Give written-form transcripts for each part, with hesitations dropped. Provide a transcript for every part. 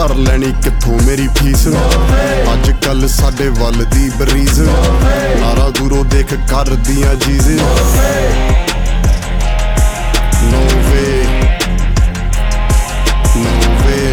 ਭਰ ਲੈਣੀ ਕਿੱਥੋਂ ਮੇਰੀ ਫੀਸ। ਅੱਜ ਕੱਲ ਸਾਡੇ ਵੱਲ ਦੀ ਬਰੀਜ਼ ਨਾਰਾ ਦੂਰੋਂ ਦੇਖ ਕਰਦੀਆਂ ਜੀਜ਼। No way, no way।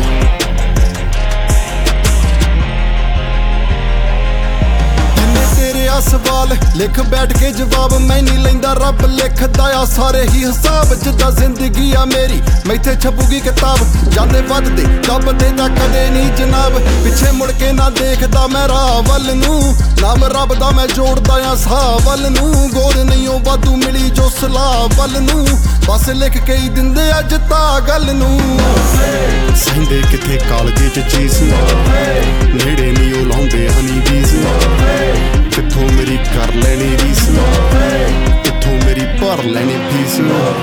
ਜਿੰਨੇ ਤੇਰੇ ਆ ਸਵਾਲ ਲਿਖ ਬੈਠ ਕੇ ਜਵਾਬ ਮੈਂ ਨਹੀਂ ਲੈਂਦਾ, ਰੱਬ ਲਿਖਦਾ ਆ ਸਾਰੇ ਹੀ ਹਿਸਾਬ। ਜਿੱਦਾਂ ਜ਼ਿੰਦਗੀ ਆ ਮੇਰੀ ਮੈਥੇ ਛਪੂਗੀ ਕਿਤਾਬ, ਜਾਂਦੇ ਵੱਧਦੇ ਚੱਬਦੇ ਤਾਂ ਕਦੇ ਨਹੀਂ ਜਨਾਬ। ਪਿੱਛੇ ਮੁੜ ਕੇ ਨਾ ਦੇਖਦਾ ਮੈਂ ਰਾਹ ਵੱਲ ਨੂੰ, ਨਾਮ ਰੱਬ ਦਾ ਮੈਂ ਜੋੜਦਾ ਆ ਸਾਹ ਵੱਲ ਨੂੰ। ਗੋਰ ਨਹੀਂ ਉਹ ਵਾਧੂ ਮਿਲੀ ਜੋ ਸਲਾਹ ਵੱਲ ਨੂੰ, ਬਸ ਲਿਖ ਕੇ ਹੀ ਦਿੰਦੇ ਅੱਜ ਤਾਂ ਗੱਲ ਨੂੰ। ਸਹਿੰਦੇ ਕਿੱਥੇ ਕਾਲਜੇ ਚ ਚੀਜ਼, ਨੇੜੇ ਨਹੀਂ ਉਹ ਲਾਉਂਦੇ ਹਨੀ ਬੀਜ਼। ਕਿੱਥੋਂ ਮੇਰੀ ਕਰ ਲੈਣੀ ਰੀਸ, ਕਿੱਥੋਂ ਮੇਰੀ ਭਰ ਲੈਣੀ ਫੀਸ।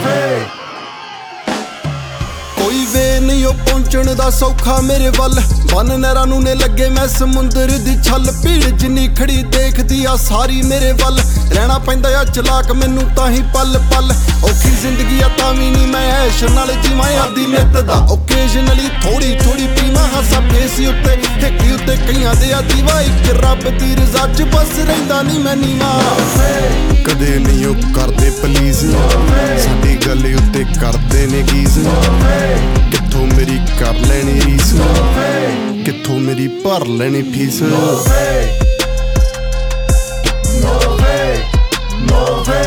ਕੋਈ ਵੇ ਨਹੀਂ ਉਹ ਪਹੁੰਚਣ ਦਾ ਸੌਖਾ ਮੇਰੇ ਵੱਲ, ਬੰਨ ਨਹਿਰਾਂ ਨੂੰ ਨੇ ਲੱਗੇ ਮੈਂ ਸਮੁੰਦਰ ਦੀ ਛੱਲ। ਭੀੜ ਜਿੰਨੀ ਖੜੀ ਦੇਖਦੀ ਆ ਸਾਰੀ ਮੇਰੇ ਵੱਲ, ਰਹਿਣਾ ਪੈਂਦਾ ਆ ਚਲਾਕ ਮੈਨੂੰ ਤਾਂ ਹੀ ਪਲ ਪਲ। ਔਖੀ ਜ਼ਿੰਦਗੀ ਆ ਤਾਂ ਵੀ ਨਹੀਂ ਮੈਂ ਐਸ਼ ਨਾਲ ਜੀਵਾਂ, ਆਦੀ ਨਿੱਤ ਦਾ ਓਕੇਜਨਲੀ ਥੋੜੀ ਥੋੜੀ ਪੀਵਾਂ। ਹਾਸਾ ਫੇਸ ਉੱਤੇ ਠੇਕੀ ਉੱਤੇ ਕਈਆਂ ਦੇ ਆ ਦੀਵਾ, ਇੱਕ ਰੱਬ ਦੀ ਰਜ਼ਾ ਚ ਬਸ ਰਹਿੰਦਾ ਨਹੀਂ ਮੈਂ ਨੀਵਾਂ। ਕਦੇ ਨਹੀਂ ਉਹ ਕਰਦੇ ਪਲੀਜ਼, ਸਾਡੀ ਗੱਲ ਉੱਤੇ ਕਰਦੇ ਨੇ ਗੀਜ਼। ਕਿੱਥੋਂ ਮੇਰੀ ਕਰ ਲੈਣੀ ਰੀਸ, ਕਿੱਥੋਂ ਮੇਰੀ ਭਰ ਲੈਣੀ fees. No way, no way, no way।